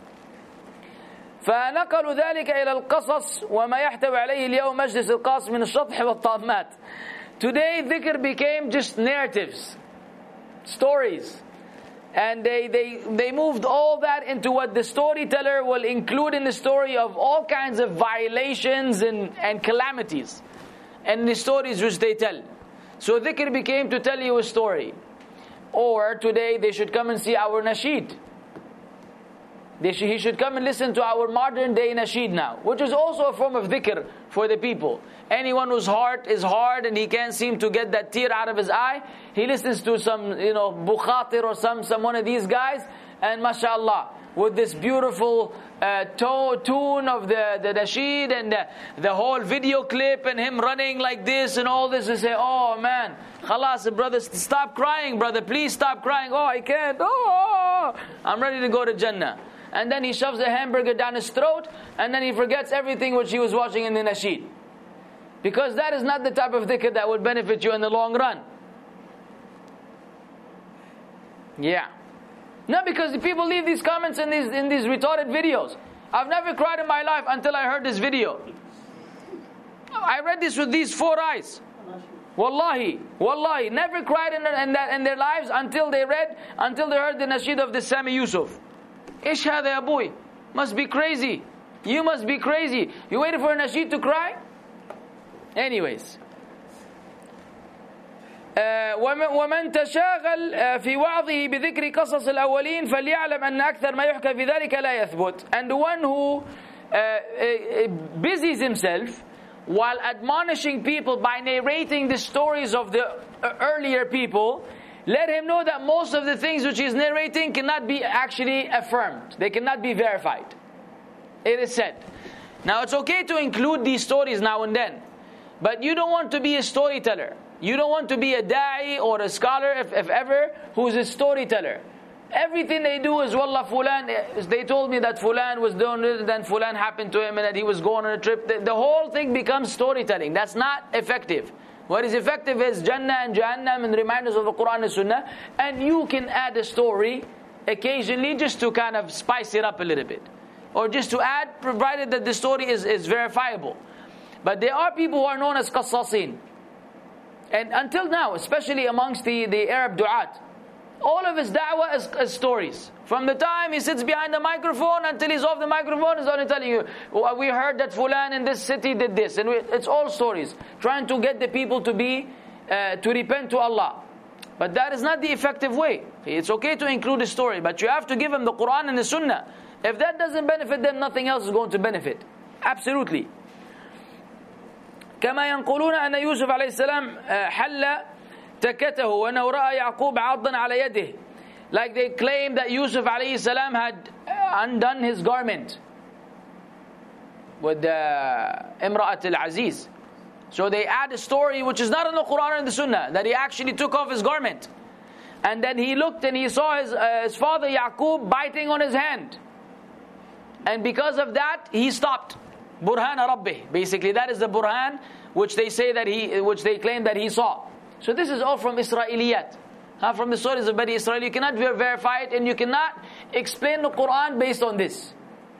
فنقلوا ذلك إلى القصص وما يحتوي عليه اليوم مجلس القاص من الشطح والطامات. Today dhikr became just narratives, stories, And they, they, they moved all that into what the storyteller will include in the story of all kinds of violations and, and calamities. And the stories which they tell. So dhikr became to tell you a story. Or today they should come and see our nasheed. They should, he should come and listen to our modern day nasheed now. Which is also a form of dhikr for the people. Anyone whose heart is hard and he can't seem to get that tear out of his eye, he listens to some, you know, Bukhatir or some, some one of these guys, and mashallah, with this beautiful uh, to- tune of the, the nasheed and the, the whole video clip and him running like this and all this, and say, oh man, khalas, brother, stop crying, brother, please stop crying. Oh, I can't. Oh, I'm ready to go to Jannah. And then he shoves a hamburger down his throat, and then he forgets everything which he was watching in the nasheed. Because that is not the type of dhikr that would benefit you in the long run. Yeah. No, because the people leave these comments in these in these retarded videos. I've never cried in my life until I heard this video. I read this with these four eyes. Wallahi, wallahi, never cried in, in, that, in their lives until they read, until they heard the nasheed of this Sami Yusuf. Ish hada ya boy, must be crazy. You must be crazy. You waited for a nasheed to cry? Anyways, ومن تشاغل في وعظه بذكر قصص الأولين فليعلم أن أكثر ما يحكى في ذلك لا يثبت. And the one who uh, uh, busies himself while admonishing people by narrating the stories of the earlier people, let him know that most of the things which he is narrating cannot be actually affirmed. They cannot be verified. It is said. Now it's okay to include these stories now and then. But you don't want to be a storyteller. You don't want to be a da'i or a scholar, if, if ever, who's a storyteller. Everything they do is, wallah, fulan, they told me that fulan was doing this, then fulan happened to him, and that he was going on a trip. The, the whole thing becomes storytelling. That's not effective. What is effective is Jannah and Jahannam and reminders of the Quran and Sunnah. And you can add a story occasionally just to kind of spice it up a little bit. Or just to add, provided that the story is, is verifiable. But there are people who are known as qassasin. And until now, especially amongst the, the Arab du'at, all of his da'wah is, is stories. From the time he sits behind the microphone until he's off the microphone, he's only telling you, oh, we heard that fulan in this city did this. And we, it's all stories. Trying to get the people to be, uh, to repent to Allah. But that is not the effective way. It's okay to include a story, but you have to give them the Quran and the Sunnah. If that doesn't benefit them, nothing else is going to benefit. Absolutely. كما ينقلون أن يوسف عليه السلام حل تكته وأنه رأى يعقوب عضا على يده. Like they claim that Yusuf عليه السلام had undone his garment with the Imra'at al-Aziz. So they add a story which is not in the Quran and the Sunnah, that he actually took off his garment. And then he looked and he saw his, uh, his father Yaqub biting on his hand. And because of that, he stopped. Burhan Rabbih. Basically, that is the Burhan which they say that he, which they claim that he saw. So this is all from Israeliyat. Uh, from the stories of Bani Israel. You cannot ver- verify it and you cannot explain the Quran based on this.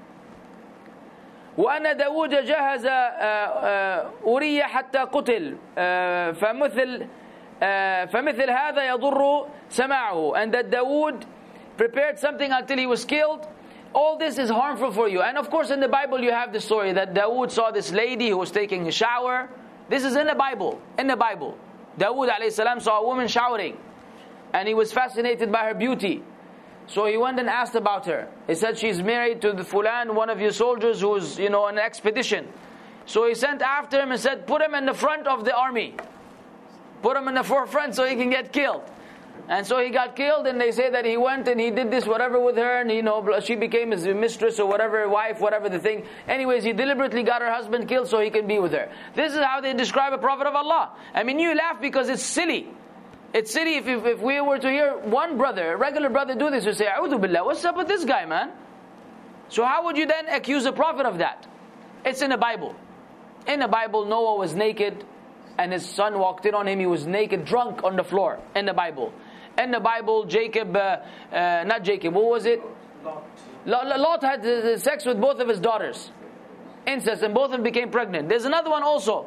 وأن داود جهز أورية حتى قتل فمثل فمثل هذا يضر سماعه. And that Dawood prepared something until he was killed. All this is harmful for you. And of course in the Bible you have the story that Dawood saw this lady who was taking a shower. This is in the Bible. In the Bible. Dawood alayhi salam saw a woman showering. And he was fascinated by her beauty. So he went and asked about her. He said she's married to the fulan, one of your soldiers who's, you know, on an expedition. So he sent after him and said, put him in the front of the army. Put him in the forefront so he can get killed. And so he got killed, and they say that he went and he did this whatever with her, and you know, she became his mistress or whatever, wife, whatever the thing. Anyways, he deliberately got her husband killed so he can be with her. This is how they describe a prophet of Allah. I mean, you laugh because it's silly. It's silly if, if, if we were to hear one brother, a regular brother do this, we say, A'udhu Billah, what's up with this guy, man? So how would you then accuse a prophet of that? It's in the Bible. In the Bible, Noah was naked, and his son walked in on him, he was naked, drunk on the floor, in the Bible. In the Bible, Jacob, uh, uh, not Jacob, what was it? Lot. Lot had uh, sex with both of his daughters. Incest, and both of them became pregnant. There's another one also.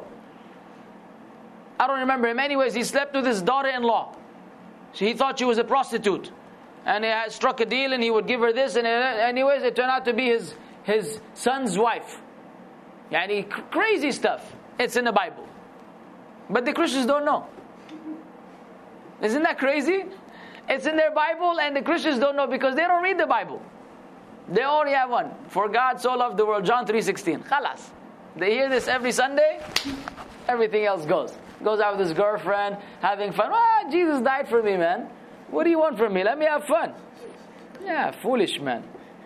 I don't remember him. Anyways, he slept with his daughter-in-law. So he thought she was a prostitute. And he had struck a deal and he would give her this. And anyways, it turned out to be his, his son's wife. Yani crazy stuff. It's in the Bible. But the Christians don't know. Isn't that crazy? It's in their Bible and the Christians don't know because they don't read the Bible. They only have one. For God so loved the world, John three sixteen. Khalas. They hear this every Sunday. Everything else goes. Goes out with his girlfriend, having fun. Ah, Jesus died for me, man. What do you want from me? Let me have fun. Yeah, foolish man.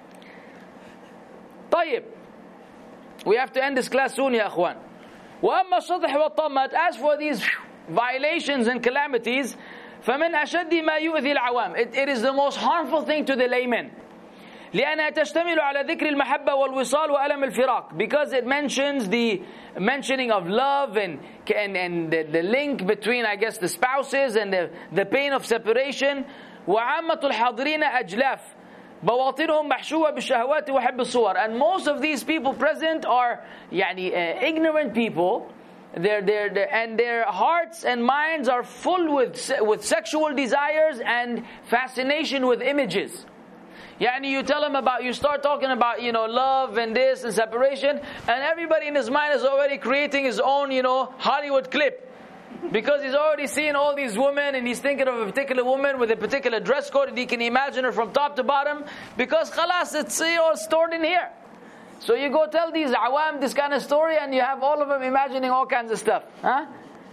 طيب. We have to end this class soon, ya akhwan. وأما الشطح والطمة, as for these violations and calamities, فمن أشد ما يؤذي العوام. It, it is the most harmful thing to the laymen. لأنها تشتمل على ذكر المحبة والوصال وألم الفراق, because it mentions the mentioning of love and and, and the, the link between, I guess, the spouses and the, the pain of separation. وعامة الحاضرين أجلاف بواطنهم محشوة بالشهوات وحب الصور. And most of these people present are يعني, uh, ignorant people. They're, they're, they're, and their hearts and minds are full with with sexual desires and fascination with images. Yani you tell them about, you start talking about, you know, love and this and separation, and everybody in his mind is already creating his own, you know, Hollywood clip. Because he's already seen all these women and he's thinking of a particular woman with a particular dress code and he can imagine her from top to bottom. Because khalas, it's, you know, stored in here. So you go tell these awam this kind of story and you have all of them imagining all kinds of stuff. Huh?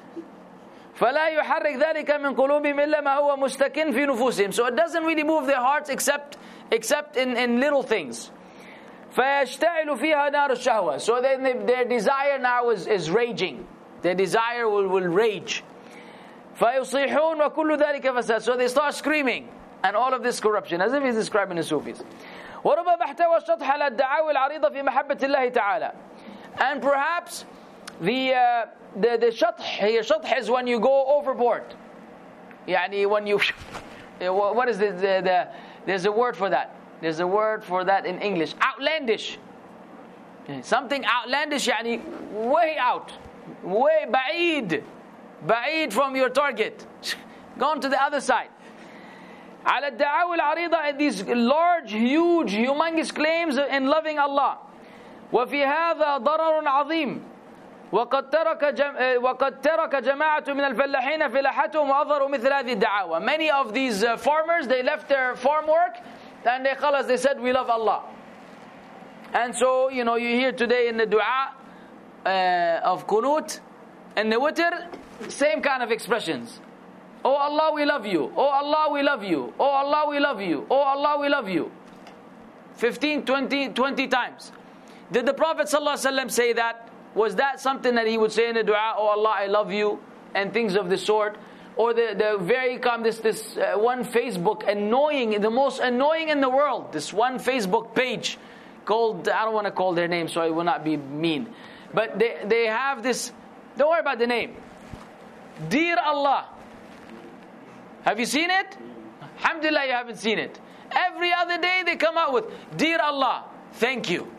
فَلَا يُحَرِّكْ ذَلِكَ مِنْ قُلُوبِهِمْ إِلَّا مَا هُوَ مُسْتَكِنْ فِي نُفُوسِهِمْ. So it doesn't really move their hearts except except in, in little things. فَيَشْتَعِلُ فِيهَا نَارُ الشَّهْوَةِ. So then they, their desire now is, is raging. Their desire will, will rage. فَيُصِيحُونَ وَكُلُّ ذَلِكَ فَسَادٌ. So they start screaming. And all of this corruption, as if he's describing the Sufis. وَرُبَّما احْتَوَى الشَّطْحَ عَلَى الدَّعَاوِي الْعَرِيضَةِ فِي مَحَبَّةِ اللَّهِ تَعَالَى. And perhaps the uh, the the shath here, shath is when you go overboard. Yani when you, what is the, the, the there's a word for that. There's a word for that in English. Outlandish. Something outlandish, yani way out, way ba'id, ba'id from your target. Gone to the other side. على الدعاوى العريضة, these large, huge, humongous claims in loving Allah. وفي هذا ضرر عظيم. وقد ترك جم... وقد ترك جماعة من الفلاحين فلاحتهم وأظهروا مثل هذه الدعاوى. Many of these uh, farmers, they left their farm work and they خلاص, they said we love Allah. And so, you know, you hear today in the dua uh, of Qunut and the witr, same kind of expressions. Oh Allah, we love you. Oh Allah, we love you. Oh Allah, we love you. Oh Allah, we love you. fifteen, twenty, twenty times. Did the Prophet ﷺ say that? Was that something that he would say in the dua? Oh Allah, I love you, and things of the sort? Or the, the very come this this uh, one Facebook annoying, the most annoying in the world. This one Facebook page called, I don't want to call their name, so I will not be mean. But they they have this. Don't worry about the name. Dear Allah. Have you seen it? Alhamdulillah, you haven't seen it. Every other day they come out with, Dear Allah, thank you.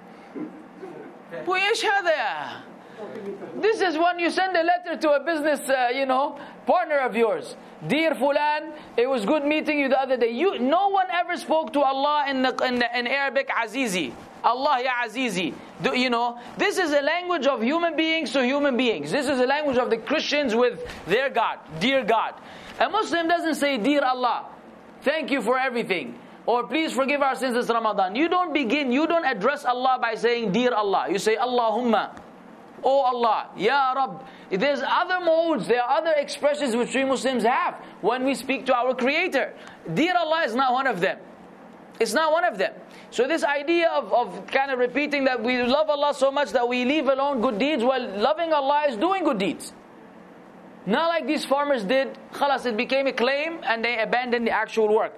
This is when you send a letter to a business, uh, you know, partner of yours. Dear Fulan, it was good meeting you the other day. You, no one ever spoke to Allah in, the, in, the, in Arabic, Azizi. Allah ya Azizi. Do, you know, this is a language of human beings to human beings. This is a language of the Christians with their God, dear God. A Muslim doesn't say, Dear Allah, thank you for everything. Or please forgive our sins this Ramadan. You don't begin, you don't address Allah by saying, Dear Allah. You say, Allahumma. Oh Allah, Ya Rabb. There's other modes, there are other expressions which we Muslims have when we speak to our Creator. Dear Allah is not one of them. It's not one of them. So this idea of, of kind of repeating that we love Allah so much that we leave alone good deeds, well, loving Allah is doing good deeds. Not like these farmers did. Khalas, it became a claim and they abandoned the actual work.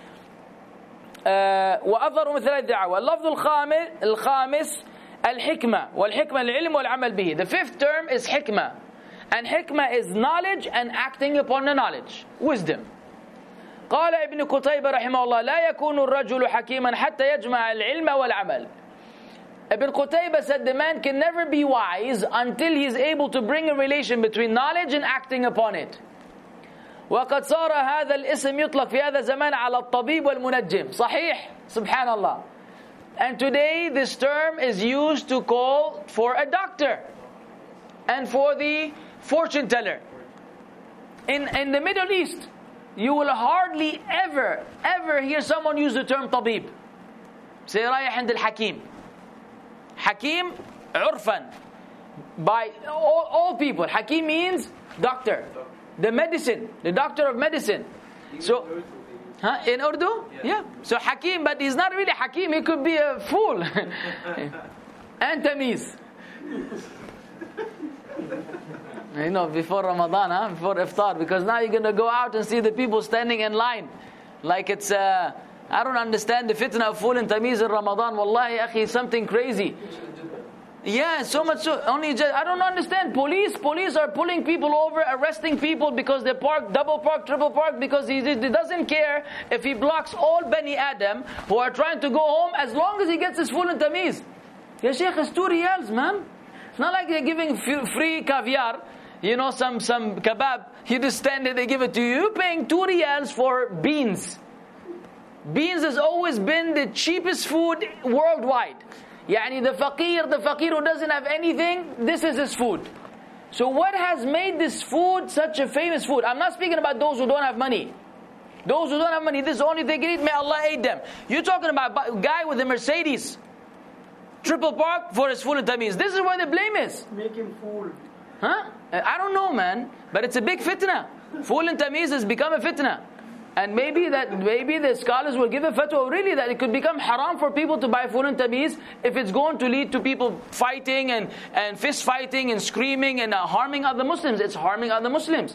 وأظهروا مثل الدعوة. اللفظ الخامس الخامس الحكمة والحكمة العلم والعمل به. The fifth term is hikmah, and hikmah is knowledge and acting upon the knowledge, wisdom. قال ابن قتيبة رحمه الله لا يكون الرجل حكيما حتى يجمع العلم والعمل. Ibn Qutayba said the man can never be wise until he is able to bring a relation between knowledge and acting upon it. وقد صار هذا الاسم يطلق في هذا الزمان على الطبيب والمنجم. صحيح. سبحان الله. And today this term is used to call for a doctor and for the fortune teller. In, in the Middle East, you will hardly ever, ever hear someone use the term طبيب. Say رايح عند الحكيم. حكيم عرفا. By all, all people. Hakim means doctor. The medicine. The doctor of medicine. So, huh? In Urdu? Yeah. So Hakim, but he's not really Hakim. He could be a fool. And Tamiz. You know, before Ramadan, huh? Before Iftar. Because now you're going to go out and see the people standing in line. Like it's, uh, I don't understand the fitna of fool and Tamiz in Ramadan. Wallahi, akhi, something crazy. Yeah, so much so. Only just, I don't understand. Police, police are pulling people over, arresting people because they park, double park, triple park, because he, he doesn't care if he blocks all Bani Adam who are trying to go home, as long as he gets his full and tamiz. Ya Sheikh, it's two riyals, man. It's not like they're giving free caviar, you know, some, some kebab. You just stand there, they give it to you. You're paying two riyals for beans. Beans has always been the cheapest food worldwide. Yani the faqir, the faqir who doesn't have anything, this is his food. So what has made this food such a famous food? I'm not speaking about those who don't have money. Those who don't have money, this is the only thing they can eat, may Allah aid them. You're talking about a guy with a Mercedes, triple park for his full and tamiz. This is where the blame is. Make him fool. Huh? I don't know, man. But it's a big fitna. Full and tamiz has become a fitna. And maybe that maybe the scholars will give a fatwa really that it could become haram for people to buy full and tamiz if it's going to lead to people fighting and, and fist fighting and screaming and uh, harming other Muslims. It's harming other Muslims.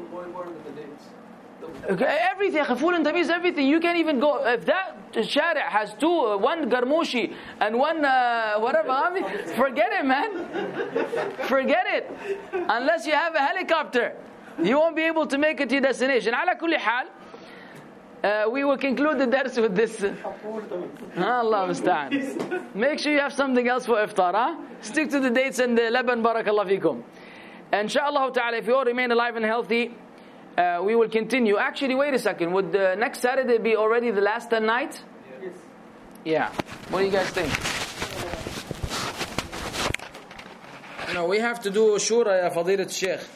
Okay, everything, full and tamiz, everything. You can't even go, if that shari' has two, uh, one garmushi and one uh, whatever, I mean, forget it, man. Forget it. Unless you have a helicopter, you won't be able to make it to your destination. Ala kulli hal. Uh, we will conclude the dars with this. Allah musta'an. Make sure you have something else for iftar. Huh? Stick to the dates and the laban. Barakallah fikum. Inshallah ta'ala, if you all remain alive and healthy, uh, we will continue. Actually, wait a second. Would the next Saturday be already the last ten night? Yes. Yeah. What do you guys think? No, we have to do shura, ya Fadilat Sheikh.